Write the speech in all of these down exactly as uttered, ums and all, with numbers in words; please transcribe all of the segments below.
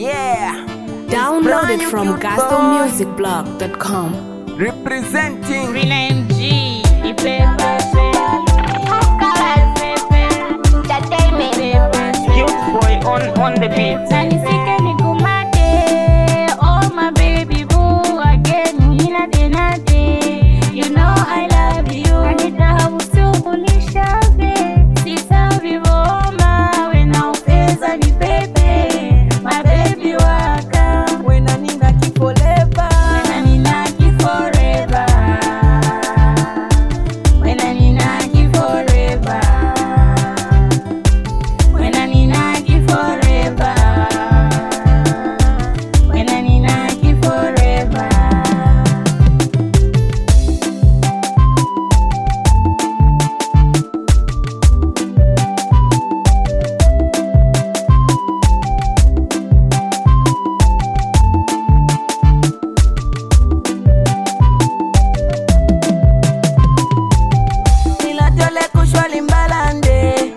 Yeah. Download it from gospel music blog dot com. Representing Rename G. Pepe. Youth boy on on the beat. Nanisike nikumate, oh my baby boo, again hina tenate. You know I love you. Anita hausukulisha ve, sisavi voma, wena upeza ni pepe, my baby waka. Wena nina ki forever. Wena nina ki forever. Wena nina ki forever. When I need you forever. When I need you forever. Nilatole kushwali mbalande.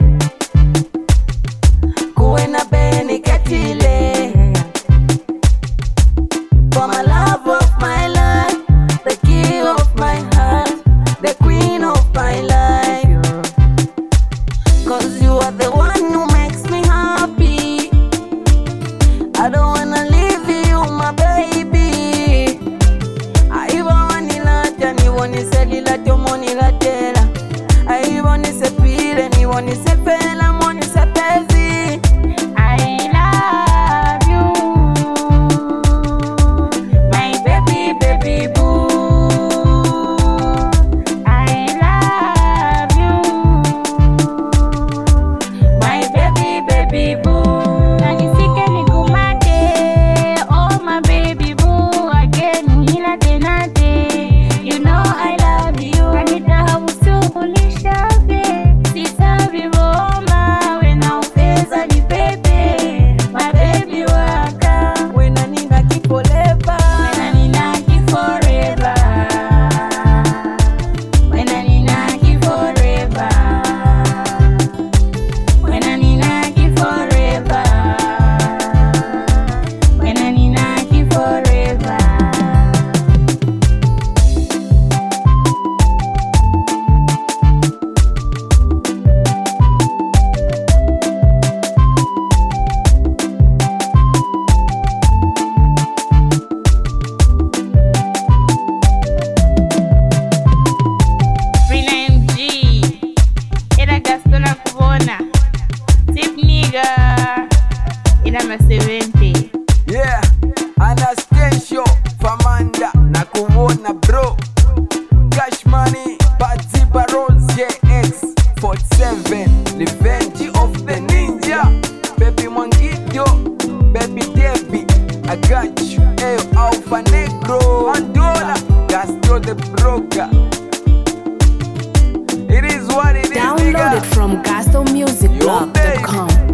Kuena beni ketile. For my love of my life, the key of my heart, the queen of my life. Cause you are the one who makes me happy. I don't wanna leave you, my baby. I want ni lata, ni woni seli la tomo ni la tela. I want se pire, ni woni se pela, moni se pezi. I love you, my baby, baby boo. I love you, my baby, baby boo. Nanisike nikumate, oh my baby boo, again hina tenate. You know I love you. Anita hausukulisha ve, sisavi voma, wena upeza ni pepe, my baby waka. Wena nina ki forever. Wena nina ki forever. Wena nina ki forever. Wena nina ki forever. Wena nina ki forever. Rename G. Era Gastona Kubona. Tip nigga. Ina ma seventy. Yeah, Anastasia, Famanda, Nakuona bro. Cash money, Patsy Barons, J X forty-seven, Revenge of the Ninja. Baby Mangito, Baby Debbie, I got you. Ayo, Alpha Negro, Andola, Gastro the broker. It is what it is, Download nigga. it from gospel music blog dot com.